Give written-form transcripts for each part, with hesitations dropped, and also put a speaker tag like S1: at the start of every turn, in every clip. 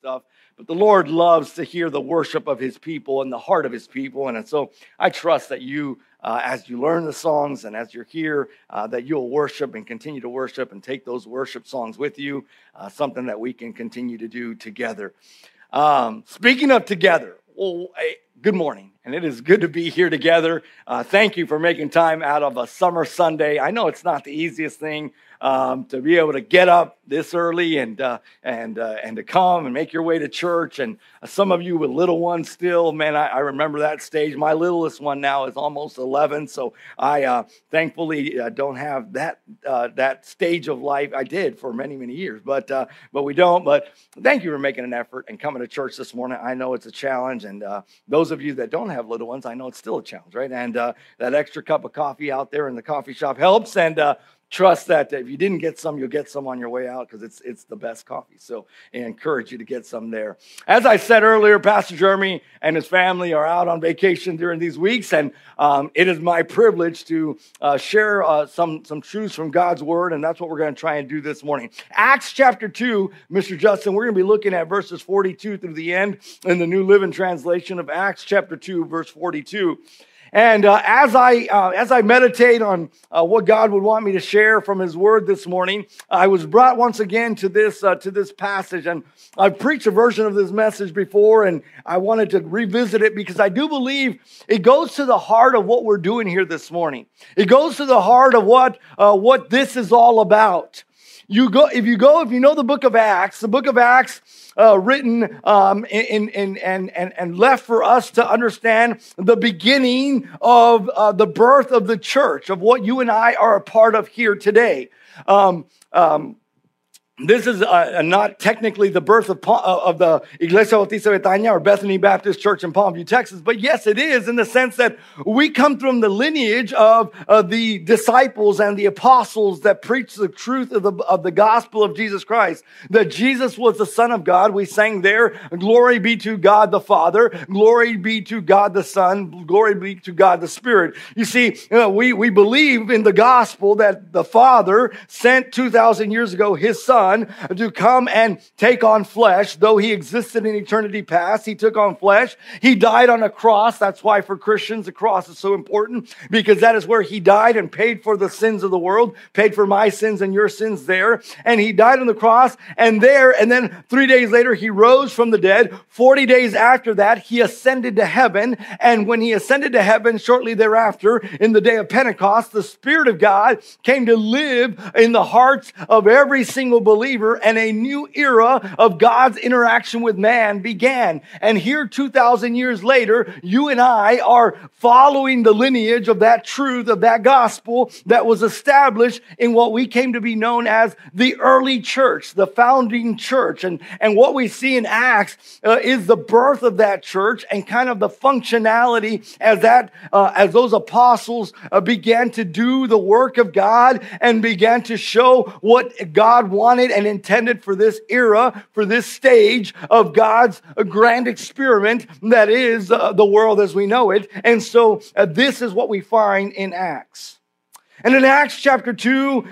S1: stuff. But the Lord loves to hear the worship of his people and the heart of his people. And so I trust that you, as you learn the songs and as you're here, that you'll worship and continue to worship and take those worship songs with you, something that we can continue to do together. Speaking of together, well, good morning, and it is good to be here together. Thank you for making time out of a summer Sunday. I know it's not the easiest thing to be able to get up this early and to come and make your way to church. And some of you with little ones still, man, I remember that stage. My littlest one now is almost 11, so I thankfully don't have that stage of life. I did for many, many years, but we don't. But thank you for making an effort and coming to church this morning. I know it's a challenge, and those of you that don't have little ones, I know it's still a challenge, right? And that extra cup of coffee out there in the coffee shop helps, and trust that if you didn't get some, you'll get some on your way out because it's the best coffee. So I encourage you to get some there. As I said earlier, Pastor Jeremy and his family are out on vacation during these weeks, and it is my privilege to share some truths from God's Word, and that's what we're going to try and do this morning. Acts chapter 2, Mr. Justin, we're going to be looking at verses 42 through the end in the New Living Translation of Acts chapter 2, verse 42. And as I meditate on what God would want me to share from His Word this morning, I was brought once again to this passage, and I've preached a version of this message before, and I wanted to revisit it because I do believe it goes to the heart of what we're doing here this morning. It goes to the heart of what this is all about. If you know the book of Acts, written and left for us to understand the beginning of the birth of the church, of what you and I are a part of here today. This is not technically the birth of the Iglesia Bautista Betania or Bethany Baptist Church in Palmview, Texas, but yes, it is in the sense that we come from the lineage of the disciples and the apostles that preached the truth of the gospel of Jesus Christ, that Jesus was the Son of God. We sang there, glory be to God the Father, glory be to God the Son, glory be to God the Spirit. You see, we believe in the gospel that the Father sent 2,000 years ago His Son to come and take on flesh. Though He existed in eternity past, He took on flesh. He died on a cross. That's why for Christians, the cross is so important, because that is where He died and paid for the sins of the world, paid for my sins and your sins there. And He died on the cross, and then 3 days later, He rose from the dead. 40 days after that, He ascended to heaven. And when He ascended to heaven, shortly thereafter, in the day of Pentecost, the Spirit of God came to live in the hearts of every single believer, and a new era of God's interaction with man began. And here, 2,000 years later, you and I are following the lineage of that truth, of that gospel that was established in what we came to be known as the early church, the founding church. And what we see in Acts is the birth of that church and kind of the functionality as those apostles began to do the work of God and began to show what God wanted and intended for this era, for this stage of God's grand experiment that is the world as we know it. And so this is what we find in Acts. And in Acts chapter 2,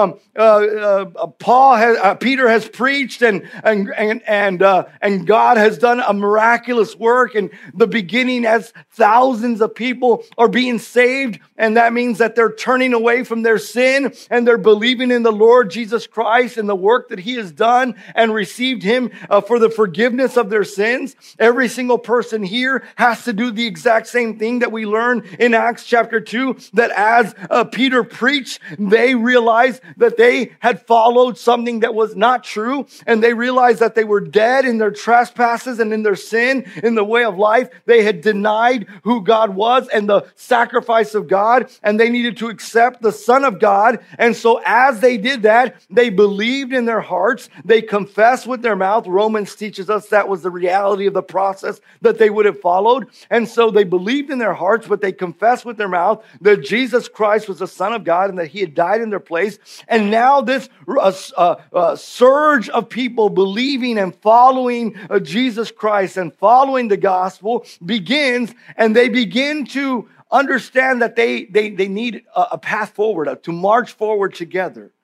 S1: Peter has preached, and God has done a miraculous work. And the beginning, as thousands of people are being saved, and that means that they're turning away from their sin and they're believing in the Lord Jesus Christ and the work that He has done and received Him for the forgiveness of their sins. Every single person here has to do the exact same thing that we learn in Acts chapter 2, that as Peter preached, they realized that they had followed something that was not true, and they realized that they were dead in their trespasses and in their sin, in the way of life. They had denied who God was and the sacrifice of God, and they needed to accept the Son of God. And so as they did that, they believed in their hearts, they confessed with their mouth. Romans teaches us that was the reality of the process that they would have followed. And so they believed in their hearts, but they confessed with their mouth that Jesus Christ was the Son of God and that He had died in their place. And now this surge of people believing and following Jesus Christ and following the gospel begins, and they begin to understand that they need a path forward, to march forward together.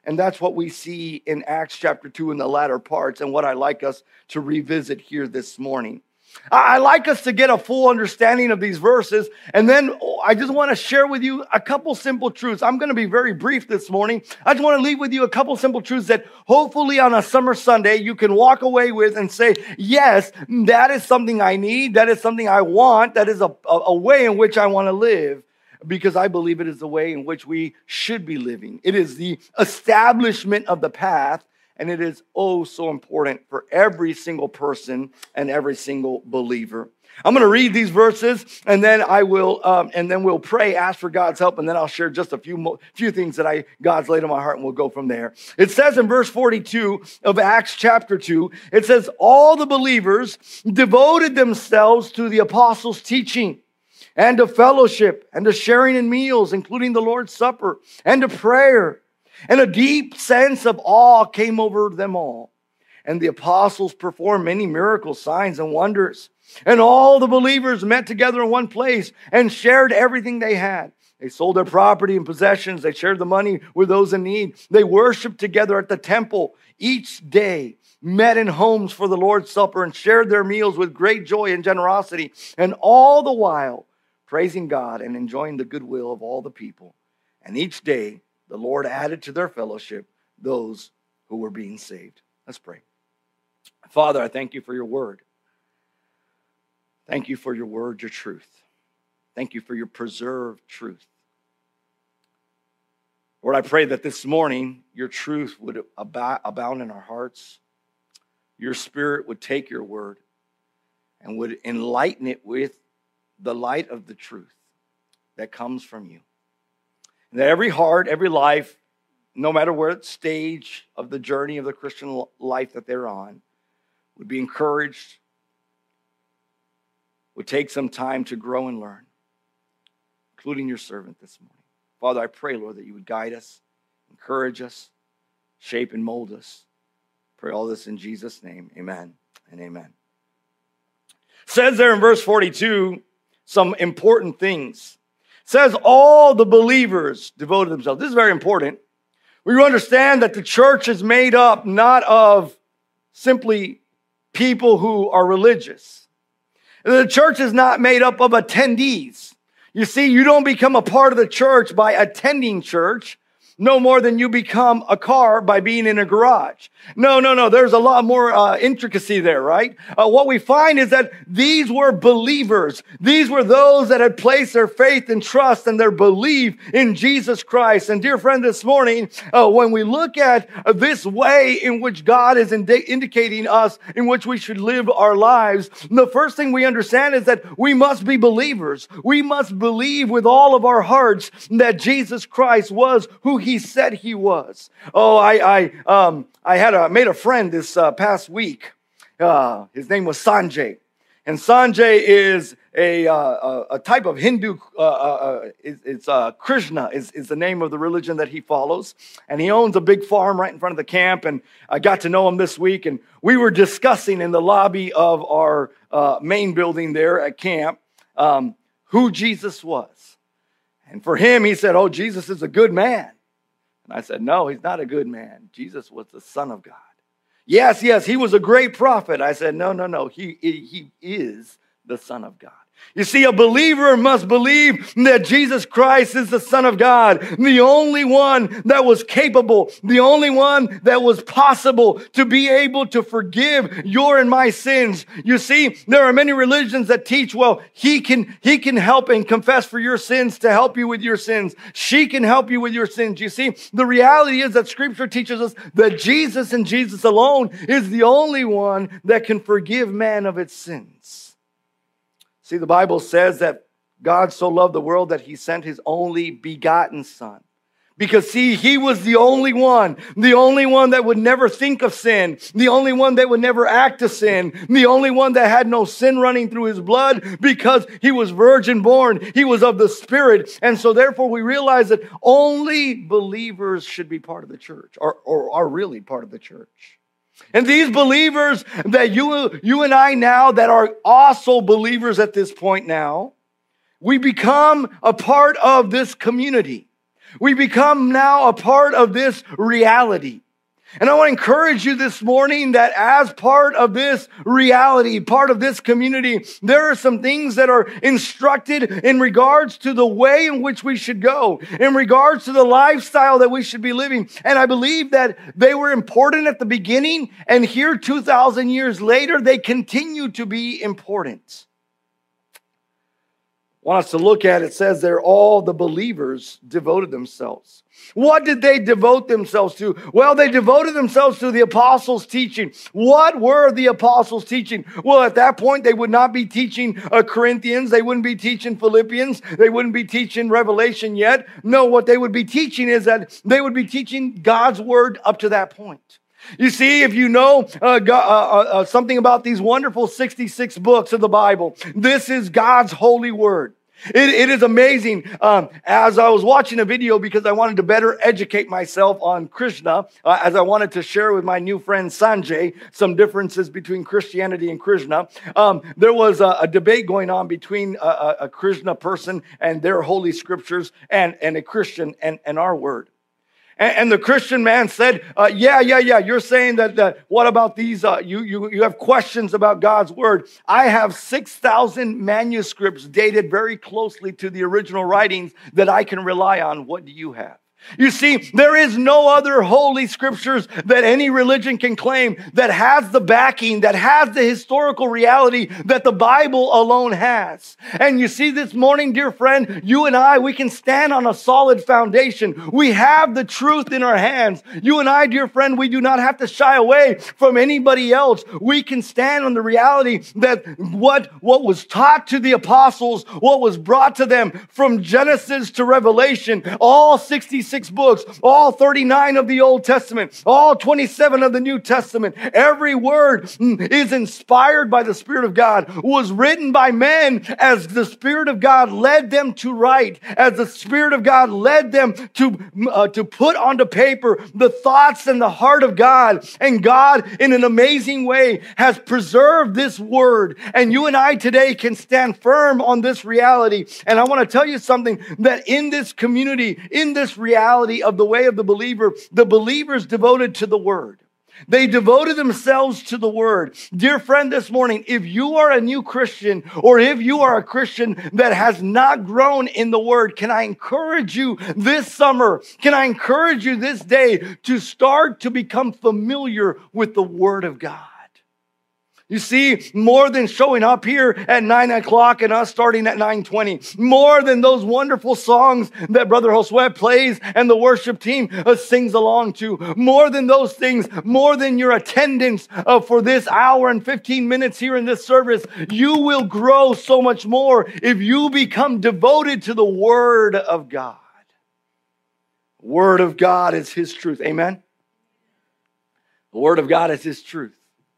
S1: And that's what we see in Acts chapter 2 in the latter parts, and what I'd like us to revisit here this morning. I like us to get a full understanding of these verses, and then I just want to share with you a couple simple truths. I'm going to be very brief this morning. I just want to leave with you a couple simple truths that hopefully on a summer Sunday you can walk away with and say, yes, that is something I need, that is something I want, that is a way in which I want to live, because I believe it is the way in which we should be living. It is the establishment of the path. And it is oh so important for every single person and every single believer. I'm going to read these verses, and then we'll pray, ask for God's help, and then I'll share just a few things that God's laid on my heart, and we'll go from there. It says in verse 42 of Acts chapter 2, it says, all the believers devoted themselves to the apostles' teaching, and to fellowship, and to sharing in meals, including the Lord's Supper, and to prayer. And a deep sense of awe came over them all. And the apostles performed many miracles, signs, and wonders. And all the believers met together in one place and shared everything they had. They sold their property and possessions. They shared the money with those in need. They worshiped together at the temple each day, met in homes for the Lord's Supper, and shared their meals with great joy and generosity. And all the while, praising God and enjoying the goodwill of all the people. And each day, the Lord added to their fellowship those who were being saved. Let's pray. Father, I thank you for your word. Thank you for your word, your truth. Thank you for your preserved truth. Lord, I pray that this morning your truth would abound in our hearts. Your Spirit would take your word and would enlighten it with the light of the truth that comes from you. And that every heart, every life, no matter what stage of the journey of the Christian life that they're on, would be encouraged, would take some time to grow and learn, including your servant this morning. Father, I pray, Lord, that you would guide us, encourage us, shape and mold us. Pray all this in Jesus' name. Amen and amen. It says there in verse 42 some important things. It says all the believers devoted themselves. This is very important. We understand that the church is made up not of simply people who are religious. The church is not made up of attendees. You see, you don't become a part of the church by attending church, no more than you become a car by being in a garage. No. There's a lot more intricacy there, right? What we find is that these were believers. These were those that had placed their faith and trust and their belief in Jesus Christ. And dear friend, this morning, when we look at this way in which God is indicating us in which we should live our lives, the first thing we understand is that we must be believers. We must believe with all of our hearts that Jesus Christ was who he said he was. Oh, I made a friend this past week. His name was Sanjay, and Sanjay is a type of Hindu. It's Krishna is the name of the religion that he follows, and he owns a big farm right in front of the camp. And I got to know him this week, and we were discussing in the lobby of our main building there at camp who Jesus was. And for him, he said, "Oh, Jesus is a good man." And I said, "No, he's not a good man. Jesus was the Son of God." Yes, he was a great prophet. I said, no. He is the Son of God. You see, a believer must believe that Jesus Christ is the Son of God, the only one that was capable, the only one that was possible to be able to forgive your and my sins. You see, there are many religions that teach, well, he can help and confess for your sins to help you with your sins. She can help you with your sins. You see, the reality is that Scripture teaches us that Jesus and Jesus alone is the only one that can forgive man of its sins. See, the Bible says that God so loved the world that he sent his only begotten Son. Because, see, he was the only one that would never think of sin, the only one that would never act to sin, the only one that had no sin running through his blood because he was virgin born. He was of the Spirit. And so, therefore, we realize that only believers should be part of the church or are really part of the church. And these believers that you and I now that are also believers at this point now, we become a part of this community. We become now a part of this reality. And I want to encourage you this morning that as part of this reality, part of this community, there are some things that are instructed in regards to the way in which we should go, in regards to the lifestyle that we should be living. And I believe that they were important at the beginning, and here 2,000 years later, they continue to be important. I want us to look at it. Says there, all the believers devoted themselves. What did they devote themselves to? Well, they devoted themselves to the apostles' teaching. What were the apostles' teaching? Well, at that point, they would not be teaching Corinthians. They wouldn't be teaching Philippians. They wouldn't be teaching Revelation yet. No, what they would be teaching is that they would be teaching God's word up to that point. You see, if you know something about these wonderful 66 books of the Bible, this is God's holy word. It is amazing. As I was watching a video because I wanted to better educate myself on Krishna, as I wanted to share with my new friend Sanjay some differences between Christianity and Krishna, there was a debate going on between a Krishna person and their holy scriptures and a Christian and our word. And the Christian man said, yeah, you're saying that what about these, you have questions about God's word. I have 6,000 manuscripts dated very closely to the original writings that I can rely on. What do you have? You see, there is no other holy scriptures that any religion can claim that has the backing, that has the historical reality that the Bible alone has. And you see, this morning, dear friend, you and I, we can stand on a solid foundation. We have the truth in our hands. You and I, dear friend, we do not have to shy away from anybody else. We can stand on the reality that what was taught to the apostles, what was brought to them from Genesis to Revelation, all 66 books, all 39 of the Old Testament, all 27 of the New Testament. Every word is inspired by the Spirit of God, was written by men as the Spirit of God led them to write, as the Spirit of God led them to put onto paper the thoughts and the heart of God. And God, in an amazing way, has preserved this word. And you and I today can stand firm on this reality. And I want to tell you something, that in this community, in this reality of the way of the believer, the believers devoted to the word. They devoted themselves to the word. Dear friend, this morning, if you are a new Christian, or if you are a Christian that has not grown in the word, can I encourage you this summer, can I encourage you this day to start to become familiar with the word of God? You see, more than showing up here at 9 o'clock and us starting at 9:20, more than those wonderful songs that Brother Josue plays and the worship team sings along to, more than those things, more than your attendance for this hour and 15 minutes here in this service, you will grow so much more if you become devoted to the Word of God. Word of God is His truth. Amen? The Word of God is His truth.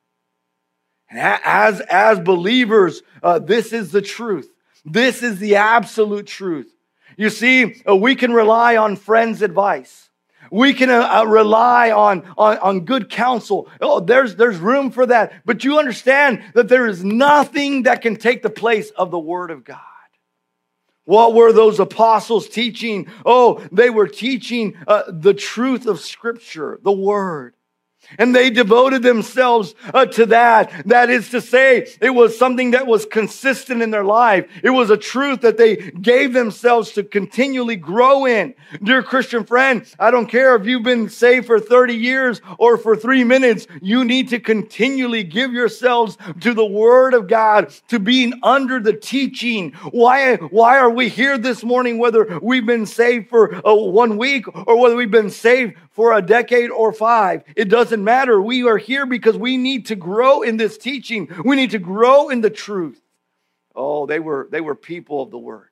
S1: And as believers, this is the truth. This is the absolute truth. You see, we can rely on friends' advice. We can rely on good counsel. Oh, there's room for that. But you understand that there is nothing that can take the place of the Word of God. What were those apostles teaching? Oh, they were teaching the truth of Scripture, the Word. And they devoted themselves to that. That is to say, it was something that was consistent in their life. It was a truth that they gave themselves to continually grow in. Dear Christian friend, I don't care if you've been saved for 30 years or for 3 minutes. You need to continually give yourselves to the Word of God, to being under the teaching. Why are we here this morning, whether we've been saved for 1 week or whether we've been saved for a decade or 5? It doesn't matter. We are here because we need to grow in this teaching. We need to grow in the truth. Oh, they were people of the Word.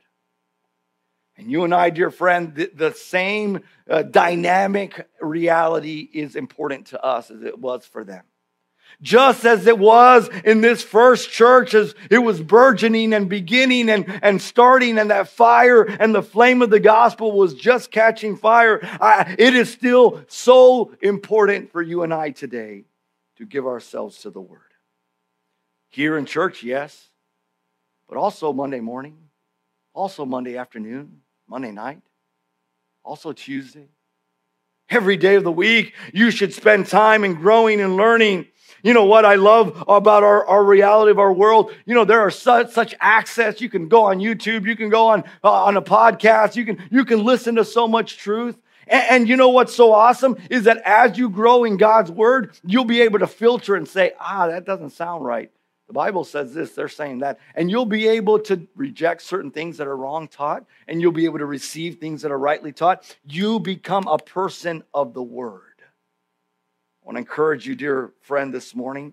S1: And you and I, dear friend, the same dynamic reality is important to us as it was for them. Just as it was in this first church, as it was burgeoning and beginning and starting, and that fire and the flame of the gospel was just catching fire, it is still so important for you and I today to give ourselves to the Word. Here in church, yes, but also Monday morning, also Monday afternoon, Monday night, also Tuesday. Every day of the week, you should spend time in growing and learning. You know what I love about our reality of our world? You know, there are such access. You can go on YouTube. You can go on a podcast. You can listen to so much truth. And you know what's so awesome is that as you grow in God's word, you'll be able to filter and say, that doesn't sound right. The Bible says this, they're saying that. And you'll be able to reject certain things that are wrong taught, and you'll be able to receive things that are rightly taught. You become a person of the word. I want to encourage you, dear friend, this morning.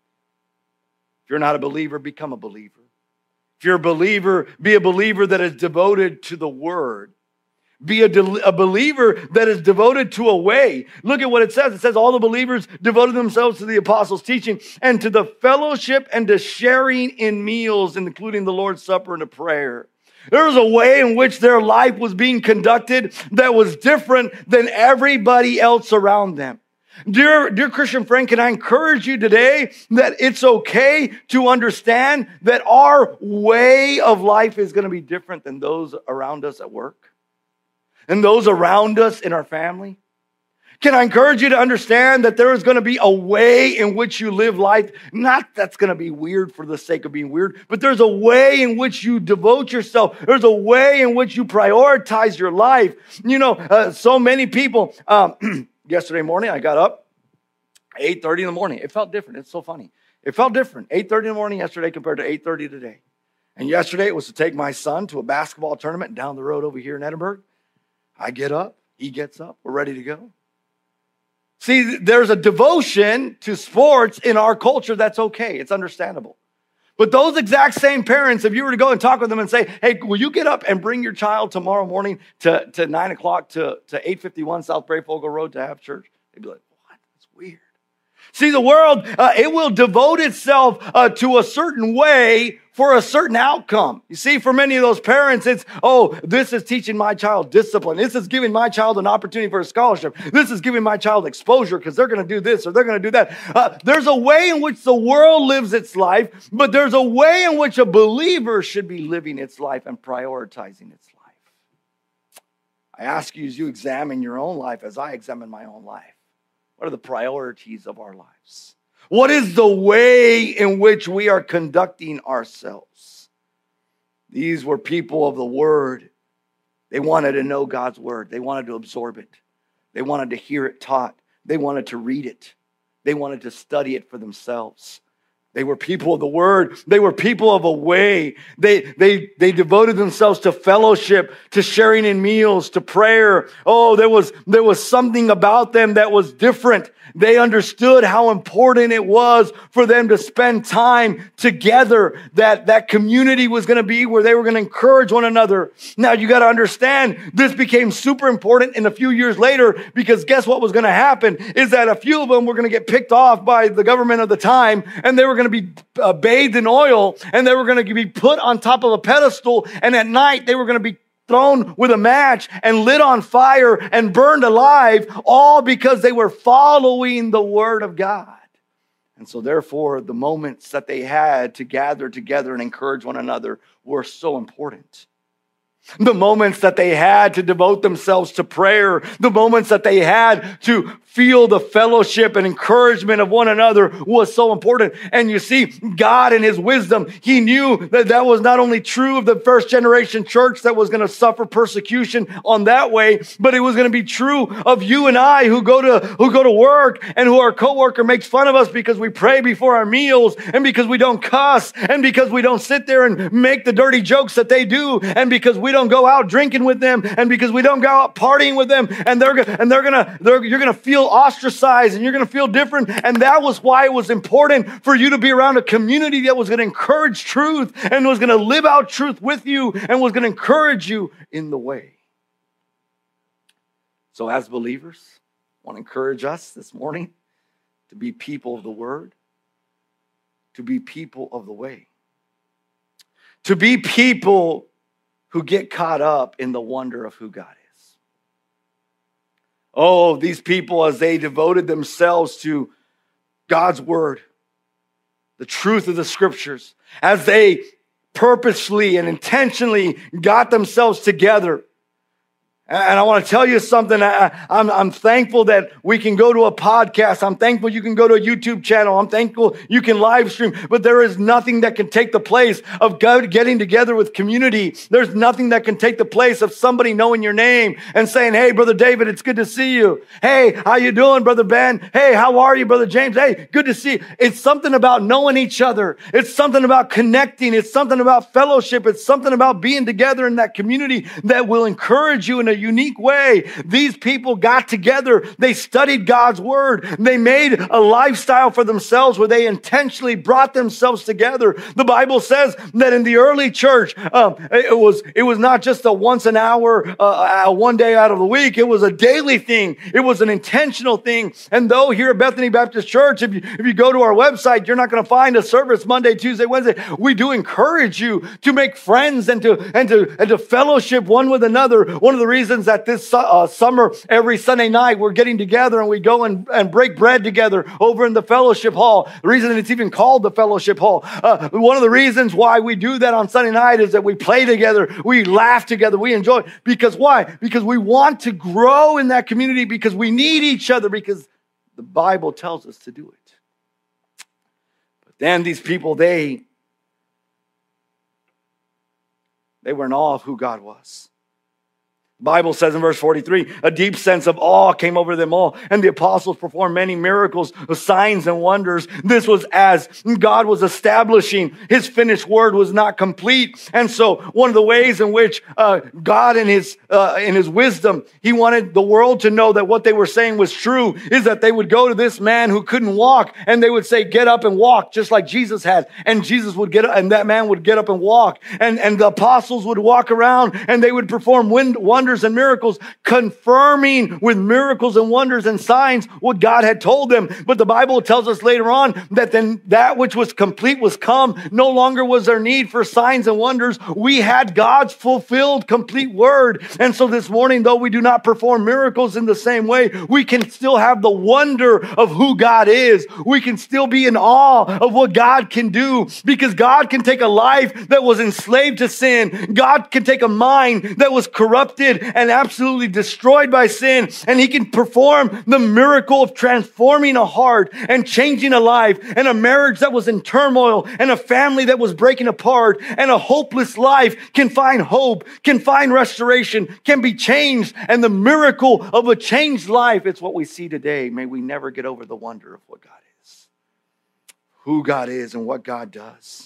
S1: If you're not a believer, become a believer. If you're a believer, be a believer that is devoted to the word. Be a believer that is devoted to a way. Look at what it says. It says all the believers devoted themselves to the apostles' teaching and to the fellowship and to sharing in meals, including the Lord's Supper and to prayer. There was a way in which their life was being conducted that was different than everybody else around them. Dear Christian friend, can I encourage you today that it's okay to understand that our way of life is going to be different than those around us at work and those around us in our family? Can I encourage you to understand that there is going to be a way in which you live life? Not that's going to be weird for the sake of being weird, but there's a way in which you devote yourself. There's a way in which you prioritize your life. You know, so many people, yesterday morning I got up 8:30 in the morning. It felt different. It's so funny. It felt different. 8:30 in the morning yesterday compared to 8:30 today. And yesterday it was to take my son to a basketball tournament down the road over here in Edinburgh. I get up, he gets up, we're ready to go. See, there's a devotion to sports in our culture that's okay. It's understandable. But those exact same parents, if you were to go and talk with them and say, hey, will you get up and bring your child tomorrow morning to 9 o'clock to 851 South Brayfogle Road to have church? They'd be like, what? That's weird. See, the world, it will devote itself to a certain way for a certain outcome. You see, for many of those parents, it's, this is teaching my child discipline. This is giving my child an opportunity for a scholarship. This is giving my child exposure because they're going to do this or they're going to do that. There's a way in which the world lives its life, but there's a way in which a believer should be living its life and prioritizing its life. I ask you as you examine your own life, as I examine my own life, what are the priorities of our lives? What is the way in which we are conducting ourselves? These were people of the word. They wanted to know God's word. They wanted to absorb it. They wanted to hear it taught. They wanted to read it. They wanted to study it for themselves. They were people of the word. They were people of a way. They devoted themselves to fellowship, to sharing in meals, to prayer. There was something about them that was different. They understood how important it was for them to spend time together, that community was going to be where they were going to encourage one another. Now, you got to understand, this became super important in a few years later, because guess what was going to happen is that a few of them were going to get picked off by the government of the time, and they were going to be bathed in oil, and they were going to be put on top of a pedestal, and at night they were going to be thrown with a match and lit on fire and burned alive, all because they were following the word of God. And so therefore, the moments that they had to gather together and encourage one another were so important. The moments that they had to devote themselves to prayer, the moments that they had to feel the fellowship and encouragement of one another was so important. And you see, God in his wisdom, he knew that that was not only true of the first generation church that was going to suffer persecution on that way, but it was going to be true of you and I who go to work and who our coworker makes fun of us because we pray before our meals and because we don't cuss and because we don't sit there and make the dirty jokes that they do and because we don't go out drinking with them and because we don't go out partying with them and you're gonna feel ostracized and you're gonna feel different. And that was why it was important for you to be around a community that was gonna encourage truth and was gonna live out truth with you and was gonna encourage you in the way. So as believers, I want to encourage us this morning to be people of the word, to be people of the way, to be people who get caught up in the wonder of who God is. Oh, these people, as they devoted themselves to God's word, the truth of the scriptures, as they purposely and intentionally got themselves together, And I want to tell you something. I'm thankful that we can go to a podcast. I'm thankful you can go to a YouTube channel. I'm thankful you can live stream. But there is nothing that can take the place of God getting together with community. There's nothing that can take the place of somebody knowing your name and saying, hey, Brother David, it's good to see you. Hey, how you doing, Brother Ben? Hey, how are you, Brother James? Hey, good to see you. It's something about knowing each other. It's something about connecting. It's something about fellowship. It's something about being together in that community that will encourage you in a unique way. These people got together. They studied God's word. They made a lifestyle for themselves where they intentionally brought themselves together. The Bible says that in the early church, it was not just a once an hour, one day out of the week. It was a daily thing. It was an intentional thing. And though here at Bethany Baptist Church, if you go to our website, you're not going to find a service Monday, Tuesday, Wednesday. We do encourage you to make friends and to fellowship one with another. One of the reasons that this summer, every Sunday night, we're getting together and we go and break bread together over in the fellowship hall. The reason it's even called the fellowship hall. One of the reasons why we do that on Sunday night is that we play together, we laugh together, we enjoy. Because why? Because we want to grow in that community, because we need each other, because the Bible tells us to do it. But then these people, they were in awe of who God was. The Bible says in verse 43, a deep sense of awe came over them all, and the apostles performed many miracles, signs, and wonders. This was as God was establishing his finished word was not complete. And so one of the ways in which God in his wisdom, he wanted the world to know that what they were saying was true, is that they would go to this man who couldn't walk, and they would say, get up and walk, just like Jesus had. And Jesus would get up, and that man would get up and walk. And the apostles would walk around, and they would perform wonders and miracles, confirming with miracles and wonders and signs what God had told them. But the Bible tells us later on that then that which was complete was come. No longer was there need for signs and wonders. We had God's fulfilled complete word. And so this morning, though we do not perform miracles in the same way, we can still have the wonder of who God is. We can still be in awe of what God can do, because God can take a life that was enslaved to sin. God can take a mind that was corrupted and absolutely destroyed by sin, and he can perform the miracle of transforming a heart and changing a life, and a marriage that was in turmoil, and a family that was breaking apart, and a hopeless life can find hope, can find restoration, can be changed, and the miracle of a changed life, it's what we see today. May we never get over the wonder of what God is, who God is, and what God does.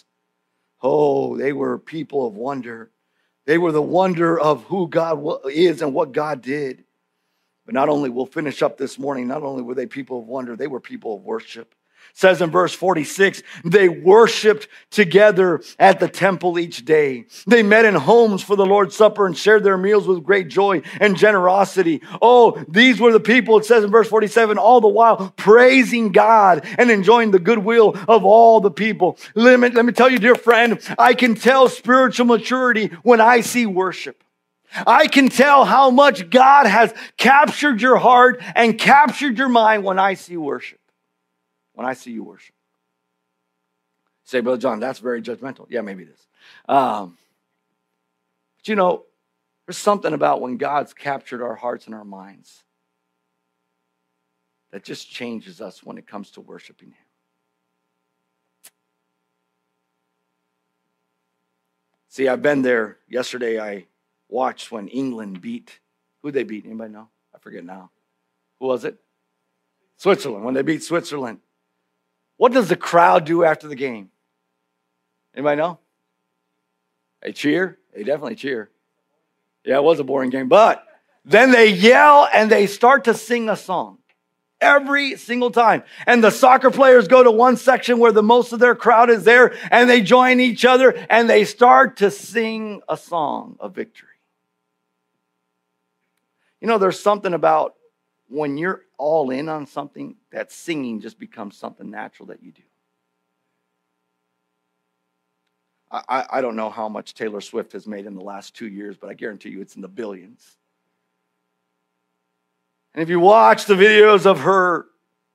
S1: Oh, they were people of wonder. They were the wonder of who God is and what God did. But not only, we'll finish up this morning, not only were they people of wonder, they were people of worship. It says in verse 46, they worshiped together at the temple each day. They met in homes for the Lord's Supper and shared their meals with great joy and generosity. Oh, these were the people, it says in verse 47, all the while praising God and enjoying the goodwill of all the people. Let me tell you, dear friend, I can tell spiritual maturity when I see worship. I can tell how much God has captured your heart and captured your mind when I see worship. When I see you worship. Say, Brother John, that's very judgmental. Yeah, maybe it is. But you know, there's something about when God's captured our hearts and our minds that just changes us when it comes to worshiping him. See, I've been there. Yesterday I watched when England beat, who they beat? Anybody know? I forget now. Who was it? Switzerland, when they beat Switzerland. What does the crowd do after the game? Anybody know? They cheer. They definitely cheer. Yeah, it was a boring game. But then they yell and they start to sing a song. Every single time. And the soccer players go to one section where the most of their crowd is there, and they join each other and they start to sing a song of victory. You know, there's something about when you're all in on something, that singing just becomes something natural that you do. I don't know how much Taylor Swift has made in the last 2 years, but I guarantee you it's in the billions. And if you watch the videos of her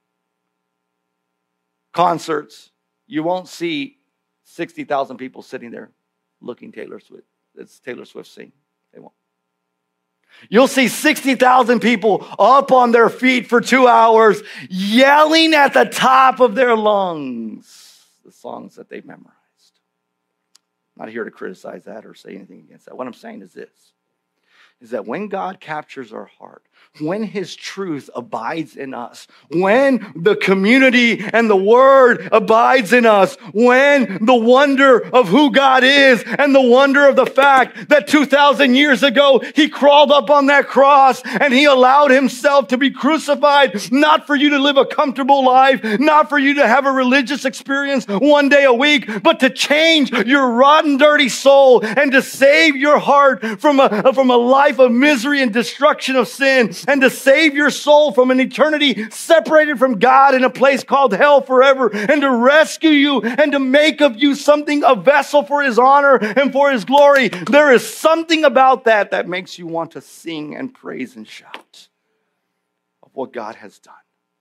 S1: concerts, you won't see 60,000 people sitting there looking Taylor Swift. It's Taylor Swift sing. They won't. You'll see 60,000 people up on their feet for 2 hours, yelling at the top of their lungs the songs that they've memorized. I'm not here to criticize that or say anything against that. What I'm saying is this, is that when God captures our heart, when his truth abides in us, when the community and the word abides in us, when the wonder of who God is and the wonder of the fact that 2,000 years ago, he crawled up on that cross and he allowed himself to be crucified, not for you to live a comfortable life, not for you to have a religious experience one day a week, but to change your rotten, dirty soul and to save your heart from a life of misery and destruction of sin, and to save your soul from an eternity separated from God in a place called hell forever, and to rescue you and to make of you something, a vessel for his honor and for his glory. There is something about that that makes you want to sing and praise and shout of what God has done.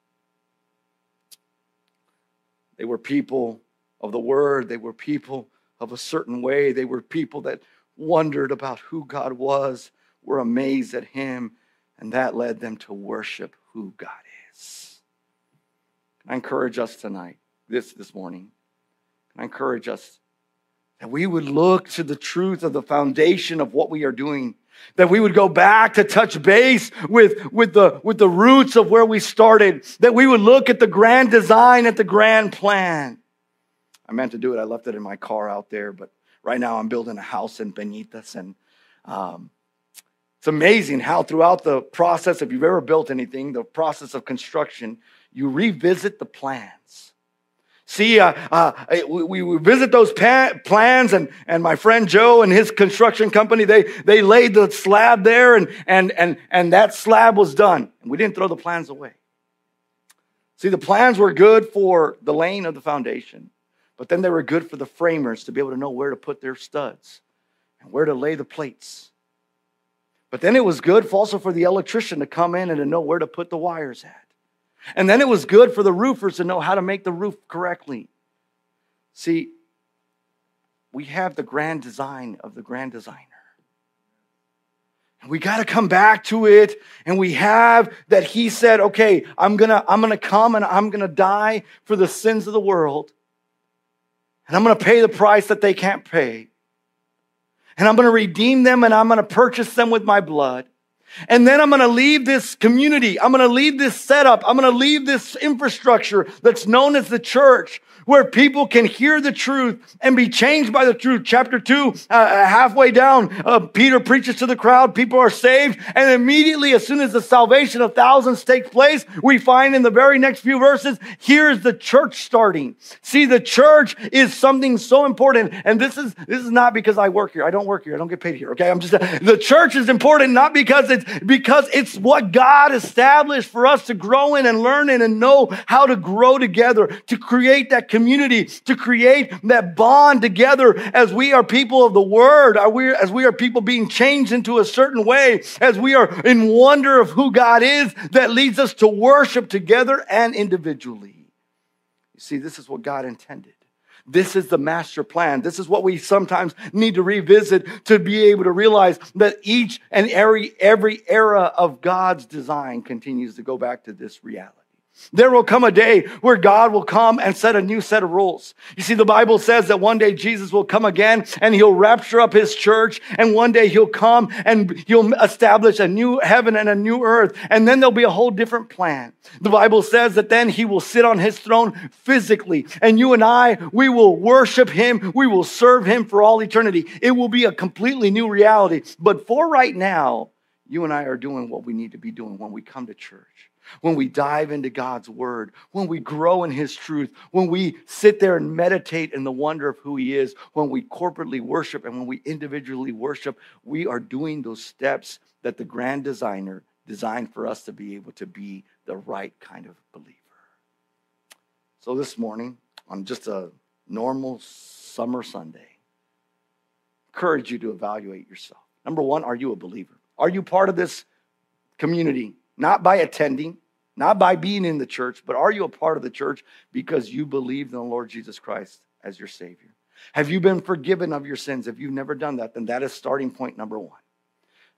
S1: They were people of the word. They were people of a certain way. They were people that wondered about who God was, were amazed at him, and that led them to worship who God is. Can I encourage us tonight, this morning? Can I encourage us that we would look to the truth of the foundation of what we are doing, that we would go back to touch base with the roots of where we started, that we would look at the grand design, at the grand plan. I meant to do it. I left it in my car out there, but right now I'm building a house in Benitez, and it's amazing how throughout the process, if you've ever built anything, the process of construction, you revisit the plans. See, we visit those plans, and my friend Joe and his construction company, they laid the slab there, and that slab was done. And we didn't throw the plans away. See, the plans were good for the laying of the foundation, but then they were good for the framers to be able to know where to put their studs and where to lay the plates. But then it was good also for the electrician to come in and to know where to put the wires at. And then it was good for the roofers to know how to make the roof correctly. See, we have the grand design of the grand designer. And we got to come back to it, and we have that he said, okay, I'm gonna come and I'm gonna die for the sins of the world. And I'm gonna pay the price that they can't pay. And I'm going to redeem them, and I'm going to purchase them with my blood. And then I'm going to leave this community. I'm going to leave this setup. I'm going to leave this infrastructure that's known as the church, where people can hear the truth and be changed by the truth. Chapter 2, halfway down, Peter preaches to the crowd. People are saved. And immediately, as soon as the salvation of thousands takes place, we find in the very next few verses, here's the church starting. See, the church is something so important. And this is not because I work here. I don't work here. I don't get paid here. Okay, the church is important not because it's what God established for us to grow in and learn in and know how to grow together, to create that community, to create that bond together as we are people of the word, as we are people being changed into a certain way, as we are in wonder of who God is, that leads us to worship together and individually. You see, this is what God intended. This is the master plan. This is what we sometimes need to revisit to be able to realize that each and every era of God's design continues to go back to this reality. There will come a day where God will come and set a new set of rules. You see, the Bible says that one day Jesus will come again and he'll rapture up his church, and one day he'll come and he'll establish a new heaven and a new earth, and then there'll be a whole different plan. The Bible says that then he will sit on his throne physically, and you and I, we will worship him, we will serve him for all eternity. It will be a completely new reality. But for right now, you and I are doing what we need to be doing when we come to church. When we dive into God's word, when we grow in his truth, when we sit there and meditate in the wonder of who he is, when we corporately worship and when we individually worship, we are doing those steps that the grand designer designed for us to be able to be the right kind of believer. So this morning, on just a normal summer Sunday, I encourage you to evaluate yourself. Number one, are you a believer? Are you part of this community? Not by attending, not by being in the church, but are you a part of the church because you believe in the Lord Jesus Christ as your Savior? Have you been forgiven of your sins? If you've never done that, then that is starting point number one.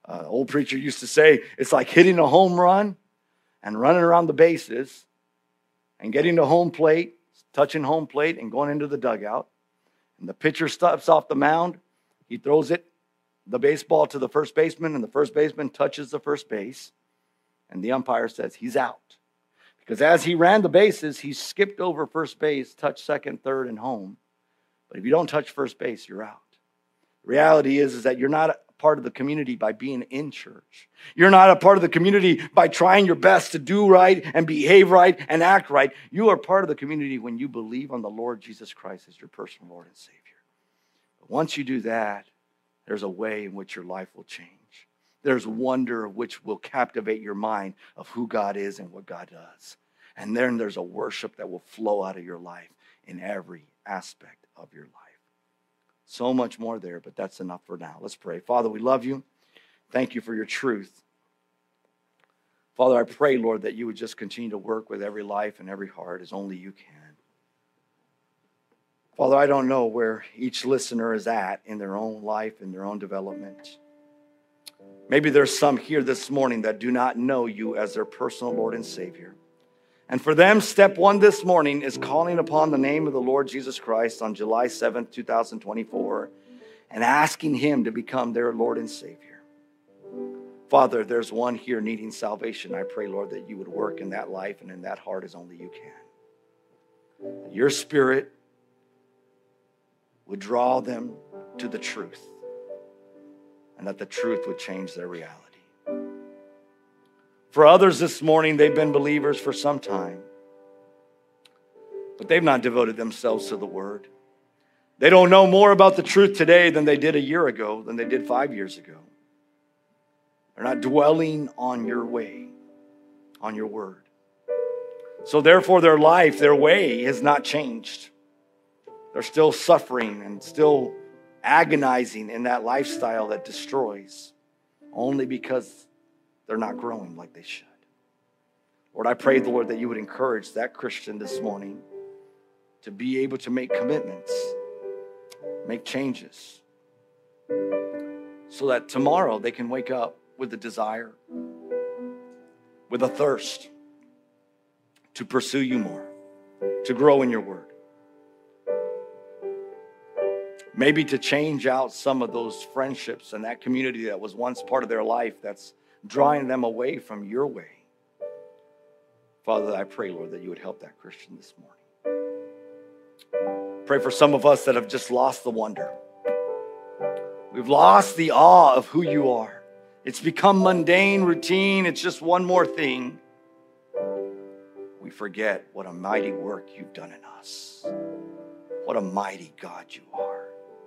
S1: Old preacher used to say, it's like hitting a home run and running around the bases and getting to home plate, touching home plate and going into the dugout. And the pitcher steps off the mound. He throws the baseball to the first baseman, and the first baseman touches the first base. And the umpire says he's out. Because as he ran the bases, he skipped over first base, touched second, third, and home. But if you don't touch first base, you're out. The reality is that you're not a part of the community by being in church. You're not a part of the community by trying your best to do right and behave right and act right. You are part of the community when you believe on the Lord Jesus Christ as your personal Lord and Savior. But once you do that, there's a way in which your life will change. There's wonder which will captivate your mind of who God is and what God does. And then there's a worship that will flow out of your life in every aspect of your life. So much more there, but that's enough for now. Let's pray. Father, we love you. Thank you for your truth. Father, I pray, Lord, that you would just continue to work with every life and every heart as only you can. Father, I don't know where each listener is at in their own life, in their own development. Maybe there's some here this morning that do not know you as their personal Lord and Savior. And for them, step one this morning is calling upon the name of the Lord Jesus Christ on July 7th, 2024, and asking him to become their Lord and Savior. Father, there's one here needing salvation. I pray, Lord, that you would work in that life and in that heart as only you can. That your Spirit would draw them to the truth, and that the truth would change their reality. For others this morning, they've been believers for some time, but they've not devoted themselves to the Word. They don't know more about the truth today than they did a year ago, than they did 5 years ago. They're not dwelling on your way, on your Word. So therefore, their life, their way has not changed. They're still suffering and still agonizing in that lifestyle that destroys, only because they're not growing like they should. Lord, I pray, Lord, that you would encourage that Christian this morning to be able to make commitments, make changes, so that tomorrow they can wake up with a desire, with a thirst to pursue you more, to grow in your word. Maybe to change out some of those friendships and that community that was once part of their life that's drawing them away from your way. Father, I pray, Lord, that you would help that Christian this morning. Pray for some of us that have just lost the wonder. We've lost the awe of who you are. It's become mundane, routine. It's just one more thing. We forget what a mighty work you've done in us. What a mighty God you are.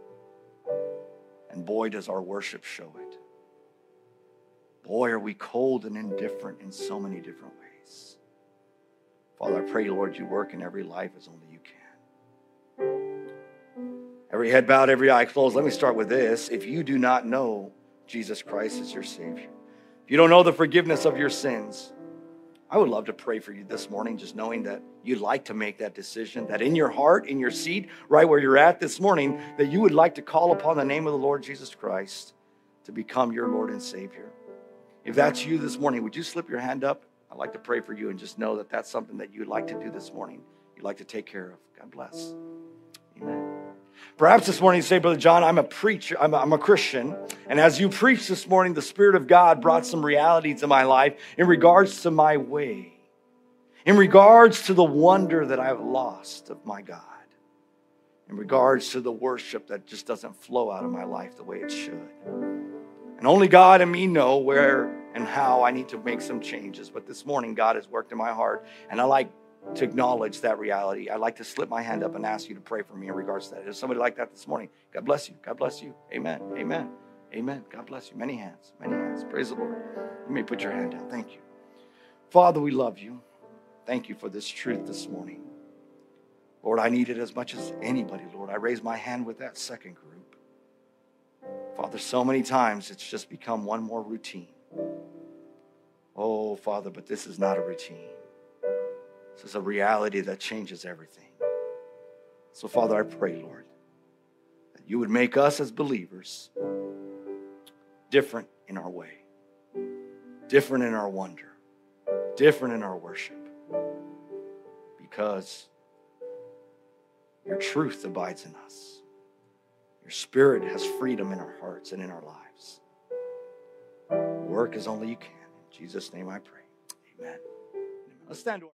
S1: And boy, does our worship show it. Boy, are we cold and indifferent in so many different ways. Father, I pray, Lord, you work in every life as only you can. Every head bowed, every eye closed. Let me start with this. If you do not know Jesus Christ as your Savior, if you don't know the forgiveness of your sins, I would love to pray for you this morning, just knowing that you'd like to make that decision, that in your heart, in your seat, right where you're at this morning, that you would like to call upon the name of the Lord Jesus Christ to become your Lord and Savior. If that's you this morning, would you slip your hand up? I'd like to pray for you and just know that that's something that you'd like to do this morning. You'd like to take care of. God bless. Amen. Perhaps this morning you say, Brother John, I'm a preacher, I'm a Christian. And as you preached this morning, the Spirit of God brought some realities in my life in regards to my way, in regards to the wonder that I've lost of my God, in regards to the worship that just doesn't flow out of my life the way it should. And only God and me know where and how I need to make some changes. But this morning, God has worked in my heart, and I like to acknowledge that reality. I'd like to slip my hand up and ask you to pray for me in regards to that. Is somebody like that this morning? God bless you. God bless you. Amen. Amen. Amen. God bless you. Many hands. Many hands. Praise the Lord. You may put your hand down. Thank you. Father, we love you. Thank you for this truth this morning. Lord, I need it as much as anybody, Lord. I raise my hand with that second group. Father, so many times it's just become one more routine. Oh, Father, but this is not a routine. This is a reality that changes everything. So, Father, I pray, Lord, that you would make us as believers different in our way, different in our wonder, different in our worship, because your truth abides in us. Your Spirit has freedom in our hearts and in our lives. Work as only you can. In Jesus' name I pray. Amen. Let's stand to